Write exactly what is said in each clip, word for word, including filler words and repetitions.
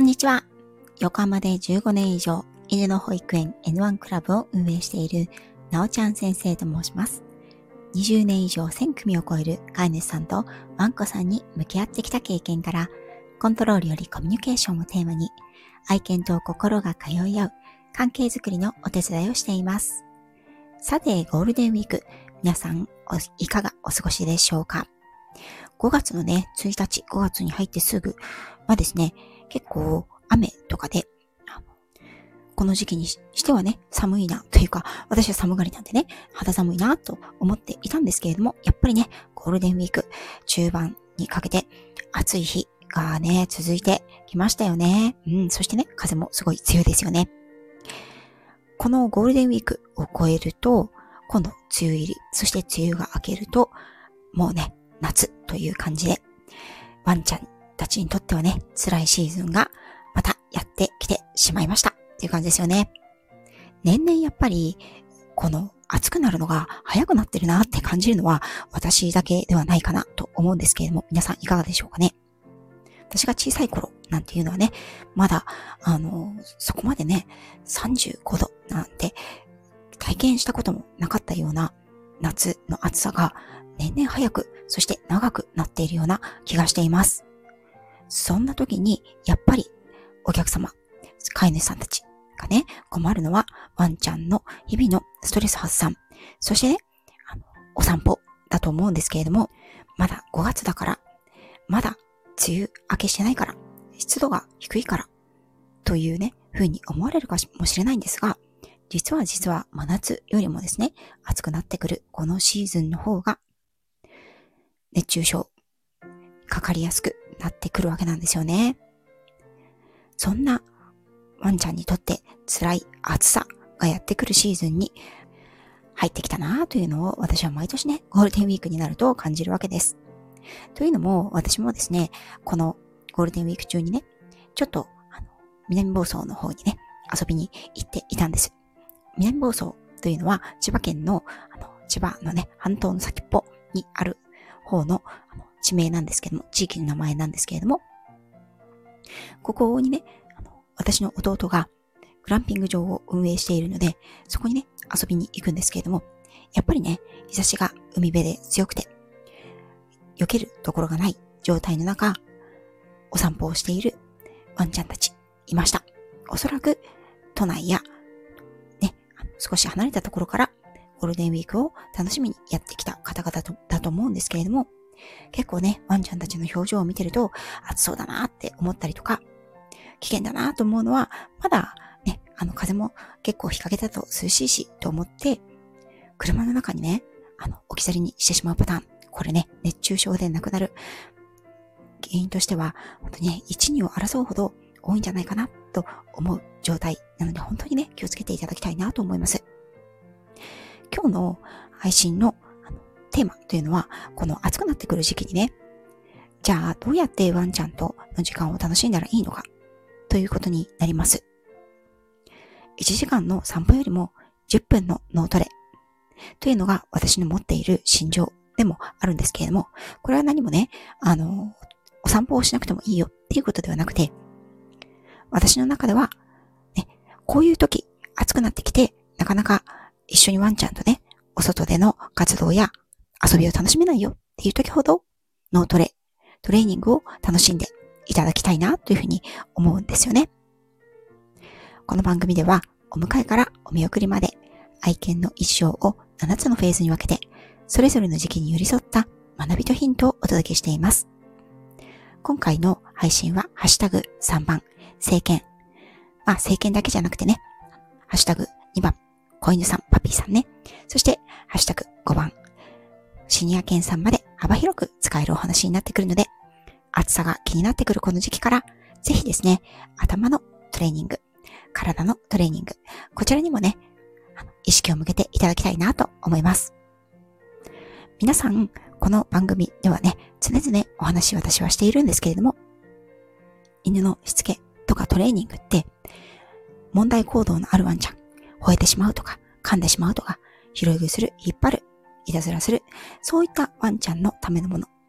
こんにちは。横浜でじゅうごねん以上犬の保育園 エヌワン クラブを運営しているなおちゃん先生と申します。にじゅうねん以上せん組を超える飼い主さんとワンコさんに向き合ってきた経験から、コントロールよりコミュニケーションをテーマに、愛犬と心が通い合う関係づくりのお手伝いをしています。さて、ゴールデンウィーク、皆さんいかがお過ごしでしょうか。ごがつのね、ついたち、ごがつに入ってすぐはですね、結構雨とかで、この時期にしてはね、寒いなというか、私は寒がりなんでね、肌寒いなと思っていたんですけれども、やっぱりね、ゴールデンウィーク中盤にかけて暑い日がね、続いてきましたよね。うん、そしてね、風もすごい強いですよね。このゴールデンウィークを超えると、今度梅雨入り、そして梅雨が明けると、もうね、夏という感じで、ワンちゃんたちにとってはね、辛いシーズンがまたやってきてしまいましたっていう感じですよね。年々やっぱり、この暑くなるのが早くなってるなって感じるのは私だけではないかなと思うんですけれども、皆さんいかがでしょうかね。私が小さい頃なんていうのはね、まだ、あの、そこまでね、さんじゅうごどなんて体験したこともなかったような夏の暑さが年々早く、そして長くなっているような気がしています。そんな時に、やっぱりお客様、飼い主さんたちがね、困るのはワンちゃんの日々のストレス発散、そしてね、あのお散歩だと思うんですけれども、まだごがつだから、まだ梅雨明けしてないから、湿度が低いから、というね、風に思われるかもしれないんですが、実は実は真夏よりもですね、暑くなってくるこのシーズンの方が、熱中症、かかりやすくなってくるわけなんですよね。そんなワンちゃんにとって辛い暑さがやってくるシーズンに入ってきたなというのを私は毎年ね、ゴールデンウィークになると感じるわけです。というのも私もですね、このゴールデンウィーク中にね、ちょっとあの南房総の方にね、遊びに行っていたんです。南房総というのは千葉県の、あの千葉のね、半島の先っぽにある方の、あの地名なんですけども、地域の名前なんですけれども、ここにね、あの私の弟がグランピング場を運営しているので、そこにね、遊びに行くんですけれども、やっぱりね、日差しが海辺で強くて、避けるところがない状態の中、お散歩をしているワンちゃんたちいました。おそらく都内や、ね、少し離れたところからゴールデンウィークを楽しみにやってきた方々とだと思うんですけれども、結構ね、ワンちゃんたちの表情を見てると暑そうだなって思ったりとか、危険だなと思うのは、まだね、あの風も結構日陰だと涼しいしと思って、車の中にね、あの置き去りにしてしまうパターン、これね、熱中症で亡くなる原因としては、本当にね、いち、にを争うほど多いんじゃないかなと思う状態なので、本当にね、気をつけていただきたいなと思います。今日の配信のテーマというのは、この暑くなってくる時期にね、じゃあどうやってワンちゃんとの時間を楽しんだらいいのかということになります。いちじかんの散歩よりもじゅっぷんの脳トレというのが私の持っている心情でもあるんですけれども、これは何もね、あの、お散歩をしなくてもいいよっていうことではなくて、私の中では、ね、こういう時、暑くなってきて、なかなか一緒にワンちゃんとね、お外での活動や遊びを楽しめないよっていう時ほど、脳トレ、トレーニングを楽しんでいただきたいなというふうに思うんですよね。この番組では、お迎えからお見送りまで、愛犬の一生をななつのフェーズに分けて、それぞれの時期に寄り添った学びとヒントをお届けしています。今回の配信は、ハッシュタグさんばん、成犬。まあ、成犬だけじゃなくてね、ハッシュタグにばん、子犬さん、パピーさんね。そして、ハッシュタグごばん、シニア犬さんまで幅広く使えるお話になってくるので、暑さが気になってくるこの時期から、ぜひですね、頭のトレーニング、体のトレーニング、こちらにもね、意識を向けていただきたいなと思います。皆さん、この番組ではね、常々お話私はしているんですけれども、犬のしつけとかトレーニングって、問題行動のあるワンちゃん、吠えてしまうとか、噛んでしまうとか、拾い食いする、引っ張る、いたずらする、そういったワンちゃんのためのもの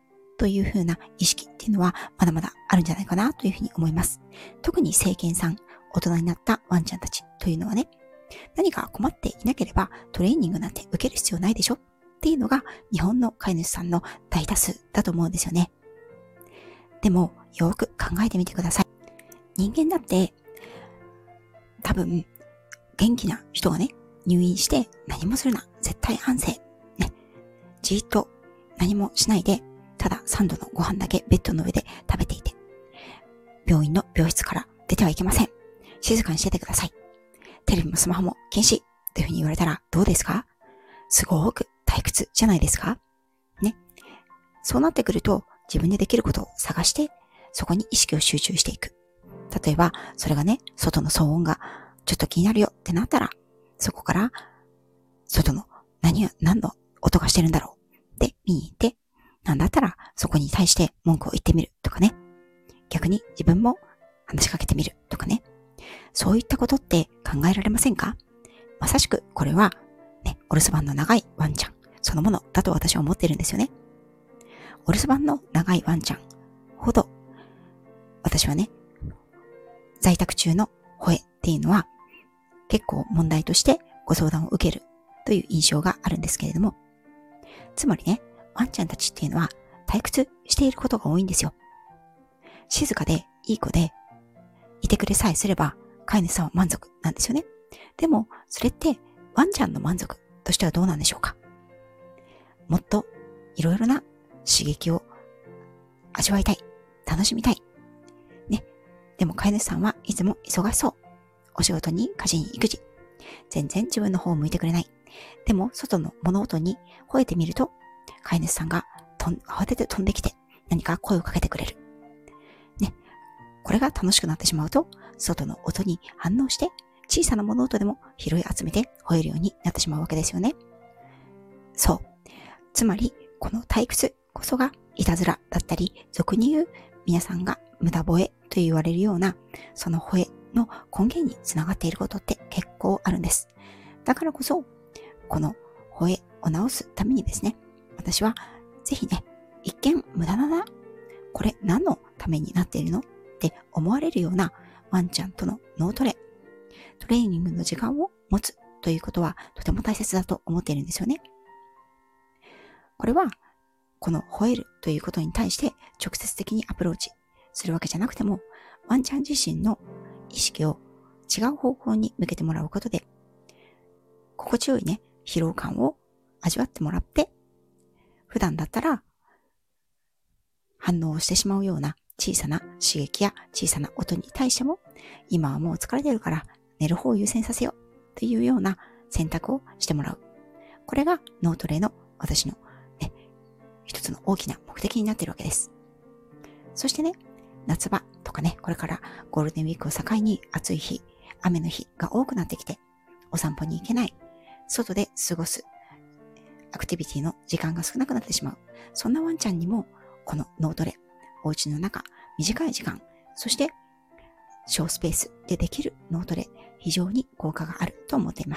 というふうな意識っていうのはまだまだあるんじゃないかなというふうに思います。特に成犬さん、大人になったワンちゃんたちというのはね、何か困っていなければトレーニングなんて受ける必要ないでしょっていうのが日本の飼い主さんの大多数だと思うんですよね。でもよく考えてみてください。人間だって多分元気な人がね、入院して何もするな、絶対安静、ね、じーっと何もしないで、たださんどのご飯だけベッドの上で食べていて、病院の病室から出てはいけません。静かにしててください。テレビもスマホも禁止というふうに言われたらどうですか？すごく退屈じゃないですか？ね。そうなってくると自分でできることを探して、そこに意識を集中していく。例えば、それがね、外の騒音がちょっと気になるよってなったら、そこから外の何が、何の音がしてるんだろうって見に行って、なんだったらそこに対して文句を言ってみるとかね。逆に自分も話しかけてみるとかね。そういったことって考えられませんか？まさしくこれはね、お留守番の長いワンちゃんそのものだと私は思っているんですよね。お留守番の長いワンちゃんほど、私はね、在宅中の吠えっていうのは結構問題としてご相談を受けるという印象があるんですけれども、つまりね、ワンちゃんたちっていうのは退屈していることが多いんですよ。静かでいい子でいてくれさえすれば飼い主さんは満足なんですよね。でもそれってワンちゃんの満足としてはどうなんでしょうか。もっといろいろな刺激を味わいたい、楽しみたいね。でも飼い主さんはいつも忙しそう。お仕事に家事に育児、全然自分の方を向いてくれない。でも外の物音に吠えてみると、飼い主さんがとん慌てて飛んできて何か声をかけてくれる。ね、これが楽しくなってしまうと、外の音に反応して小さな物音でも拾い集めて吠えるようになってしまうわけですよね。そう。つまりこの退屈こそがいたずらだったり、俗に言う皆さんが無駄吠えと言われるようなその吠えの根源につながっていることって結構あるんです。だからこそこの吠えを直すためにですね、私はぜひね、一見無駄だな、これ何のためになっているのって思われるようなワンちゃんとの脳トレ、トレーニングの時間を持つということはとても大切だと思っているんですよね。これはこの吠えるということに対して直接的にアプローチするわけじゃなくても、ワンちゃん自身の意識を違う方向に向けてもらうことで、心地よいね、疲労感を味わってもらって、普段だったら反応をしてしまうような小さな刺激や小さな音に対しても、今はもう疲れてるから寝る方を優先させようというような選択をしてもらう。これが脳トレの私のね、一つの大きな目的になっているわけです。そしてね、夏場とかね、これからゴールデンウィークを境に暑い日、雨の日が多くなってきて、お散歩に行けない、外で過ごすアクティビティの時間が少なくなってしまう。そんなワンちゃんにもこの脳トレ、お家の中、短い時間、そして小スペースでできる脳トレ、非常に効果があると思っています。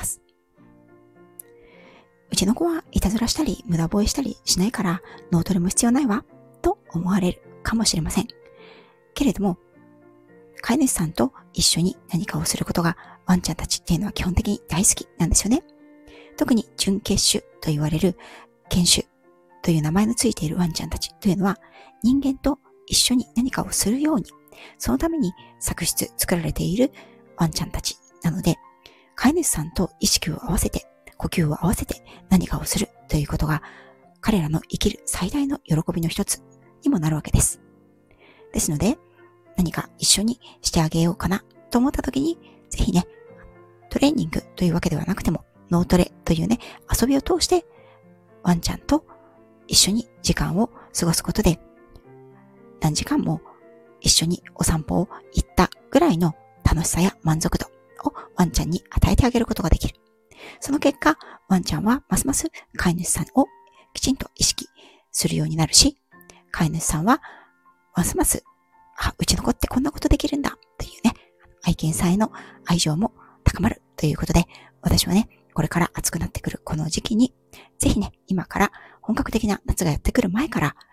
うちの子はいたずらしたり無駄吠えしたりしないから脳トレも必要ないわと思われるかもしれません。けれども、飼い主さんと一緒に何かをすることがワンちゃんたちっていうのは基本的に大好きなんですよね。特に準血種と言われる犬種という名前のついているワンちゃんたちというのは、人間と一緒に何かをするように、そのために作出作られているワンちゃんたちなので、飼い主さんと意識を合わせて、呼吸を合わせて何かをするということが彼らの生きる最大の喜びの一つにもなるわけです。ですので、何か一緒にしてあげようかなと思った時に、ぜひね、トレーニングというわけではなくても、脳トレというね、遊びを通してワンちゃんと一緒に時間を過ごすことで、何時間も一緒にお散歩を行ったぐらいの楽しさや満足度をワンちゃんに与えてあげることができる。その結果、ワンちゃんはますます飼い主さんをきちんと意識するようになるし、飼い主さんはますます、あ、うちの子ってこんなことできるんだというね、愛犬さんへの愛情も高まるということで、私はね、これから暑くなってくるこの時期に、ぜひね、今から本格的な夏がやってくる前から、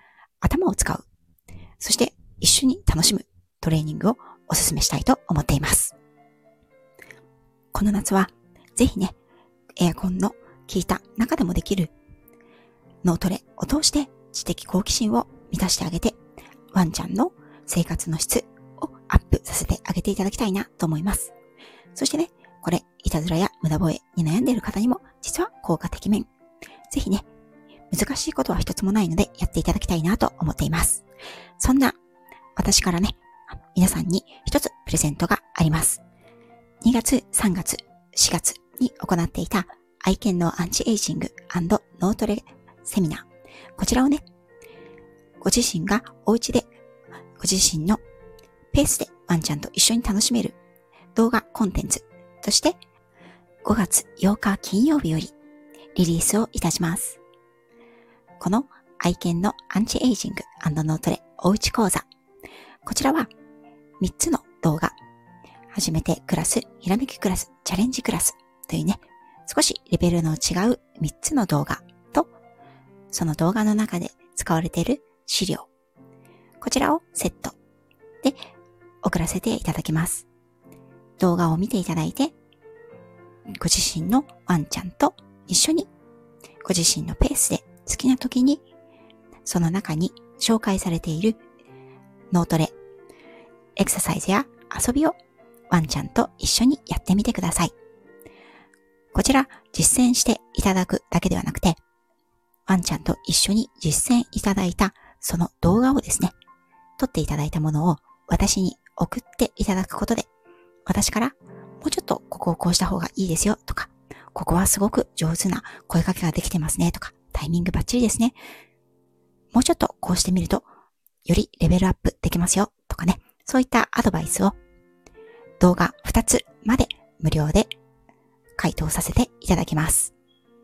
頭を使う、そして一緒に楽しむトレーニングをお勧めしたいと思っています。この夏はぜひね、エアコンの効いた中でもできる脳トレを通して知的好奇心を満たしてあげて、ワンちゃんの生活の質をアップさせてあげていただきたいなと思います。そしてね、これ、いたずらや無駄吠えに悩んでいる方にも実は効果的面。ぜひね、難しいことは一つもないのでやっていただきたいなと思っています。そんな私からね、皆さんに一つプレゼントがあります。にがつ、さんがつ、しがつに行っていた愛犬のアンチエイジング&脳トレセミナー。こちらをね、ご自身がお家でご自身のペースでワンちゃんと一緒に楽しめる動画コンテンツとしてごがつようか金曜日よりリリースをいたします。この愛犬のアンチエイジング&脳トレおうち講座。こちらはみっつの動画。初めてクラス、ひらめきクラス、チャレンジクラスというね、少しレベルの違うみっつの動画と、その動画の中で使われている資料。こちらをセットで送らせていただきます。動画を見ていただいて、ご自身のワンちゃんと一緒にご自身のペースで好きな時にその中に紹介されている脳トレ、エクササイズや遊びをワンちゃんと一緒にやってみてください。こちら実践していただくだけではなくて、ワンちゃんと一緒に実践いただいたその動画をですね、撮っていただいたものを私に送っていただくことで、私からもうちょっとここをこうした方がいいですよとか、ここはすごく上手な声かけができてますねとか、タイミングバッチリですね。もうちょっとこうしてみると、よりレベルアップできますよとかね、そういったアドバイスを動画ふたつまで無料で回答させていただきます。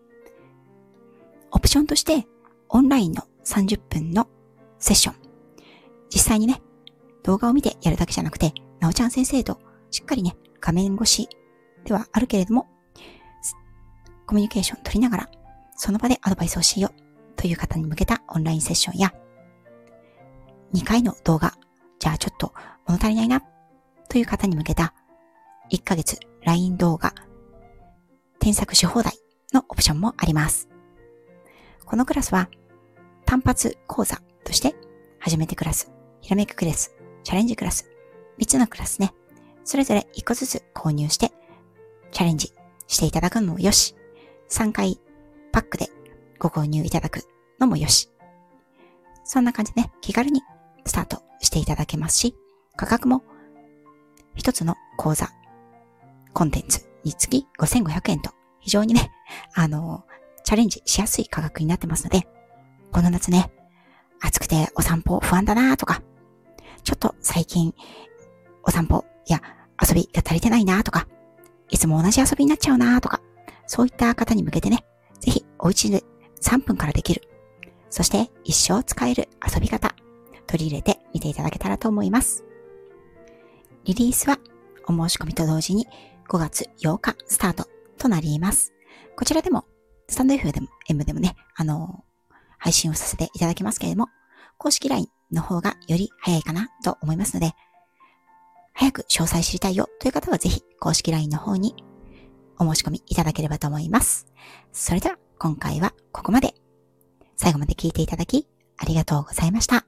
オプションとしてオンラインのさんじゅっぷんのセッション。実際にね、動画を見てやるだけじゃなくて、なおちゃん先生としっかりね、画面越しではあるけれども、コミュニケーション取りながら、その場でアドバイスをしようという方に向けたオンラインセッションや、にかいの動画、じゃあちょっと物足りないなという方に向けたいっかげつ ライン 動画添削し放題のオプションもあります。このクラスは単発講座として初めてクラス、ひらめくクラス、チャレンジクラス、みっつのクラスね、それぞれいっこずつ購入してチャレンジしていただくのもよし、さんかいパックでご購入いただくのもよし、そんな感じでね、気軽にスタートしていただけますし、価格も一つの講座、コンテンツにつきごせんごひゃくえんと非常にね、あの、チャレンジしやすい価格になってますので、この夏ね、暑くてお散歩不安だなとか、ちょっと最近お散歩や遊びが足りてないなとか、いつも同じ遊びになっちゃうなとか、そういった方に向けてね、ぜひお家でさんぷんからできる、そして一生使える遊び方、取り入れてみていただけたらと思います。リリースはお申し込みと同時にごがつようかスタートとなります。こちらでもスタンド エフエム でもね、あのー、配信をさせていただきますけれども、公式 ライン の方がより早いかなと思いますので、早く詳細知りたいよという方はぜひ公式 ライン の方にお申し込みいただければと思います。それでは今回はここまで。最後まで聞いていただきありがとうございました。